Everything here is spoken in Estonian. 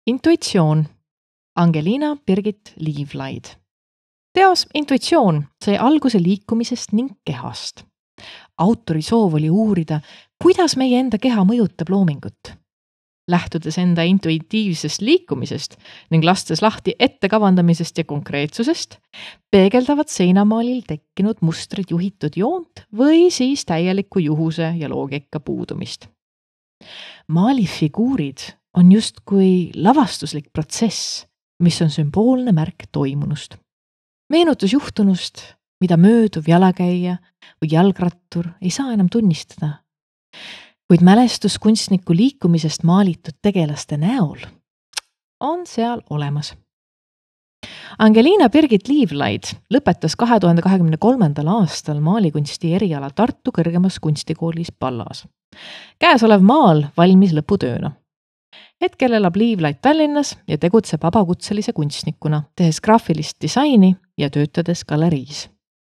Intuitsioon. Angelina Birgit Liivlaid. Teos Intuitsioon sai alguse liikumisest ning kehast. Autori soov oli uurida, kuidas meie enda keha mõjutab loomingut. Lähtudes enda intuitiivsest liikumisest ning lastes lahti ettekavandamisest ja konkreetsusest, peegeldavad seinamaalil tekkinud mustrid juhitud joont või siis täieliku juhuse ja loogika puudumist. Maali figuurid on justkui lavastuslik protsess, mis on sümboolne märk toimunust. Meenutus juhtunust, mida mööduv jalakäija või jalgrattur ei saa enam tunnistada. Kuid mälestus kunstniku liikumisest maalitud tegelaste näol on seal olemas. Angelina Birgit Liivlaid lõpetas 2023. aastal maalikunsti eriala Tartu kõrgemas kunstikoolis Pallas. Käesolev maal valmis lõputööna. Hetkel elab Liivlaid Tallinnas ja tegutseb vabakutselise kunstnikuna, tehes graafilist disaini ja töötades galeriis.